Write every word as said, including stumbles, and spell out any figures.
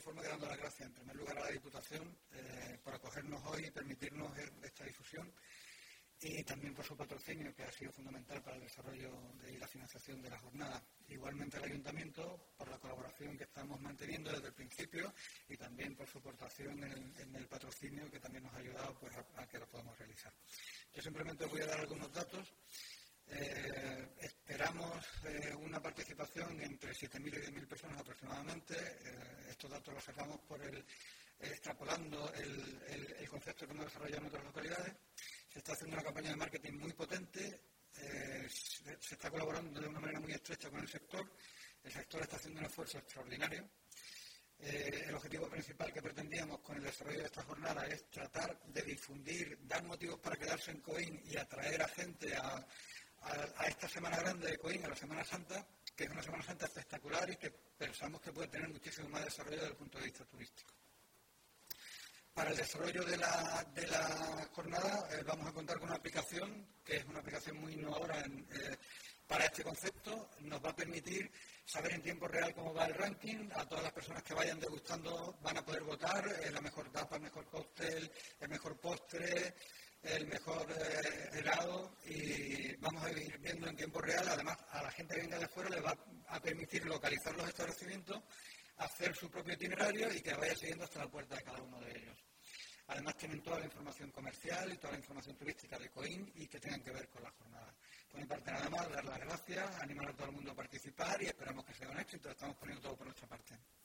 forma de dando las gracias en primer lugar a la Diputación eh, por acogernos hoy y permitirnos esta difusión, y también por su patrocinio, que ha sido fundamental para el desarrollo de, y la financiación de la jornada. Igualmente al Ayuntamiento por la colaboración que estamos manteniendo desde el principio, y también por su aportación en, en el patrocinio, que también nos ha ayudado pues, a, a que lo podamos realizar. Yo simplemente os voy a dar algunos datos. Eh, esperamos eh, una participación entre siete mil y diez mil personas aproximadamente. Eh, estos datos los sacamos por el, eh, extrapolando el, el, el concepto que hemos desarrollado en otras localidades. Se está haciendo una campaña de marketing muy potente, eh, se, se está colaborando de una manera muy estrecha con el sector. El sector está haciendo un esfuerzo extraordinario. Eh, el objetivo principal que pretendíamos con el desarrollo de esta jornada es tratar de difundir, dar motivos para quedarse en Coín y atraer a gente a, a, a esta Semana Grande de Coín, a la Semana Santa, que es una Semana Santa espectacular y que pensamos que puede tener muchísimo más desarrollo desde el punto de vista turístico. Para el desarrollo de la, de la jornada eh, vamos a contar con una aplicación, que es una aplicación muy innovadora en, eh, para este concepto. Nos va a permitir saber en tiempo real cómo va el ranking. A todas las personas que vayan degustando van a poder votar eh, la mejor tapa, el mejor cóctel, el mejor postre, el mejor eh, helado, y vamos a ir viendo en tiempo real. Además, a la gente que venga de fuera le va a permitir localizar los establecimientos, hacer su propio itinerario y que vaya siguiendo hasta la puerta de cada uno de ellos. Además, tienen toda la información comercial y toda la información turística de Coín y que tengan que ver con la jornada. Por mi parte, nada más, dar las gracias, animar a todo el mundo a participar y esperamos que sea un éxito. Estamos poniendo todo por nuestra parte.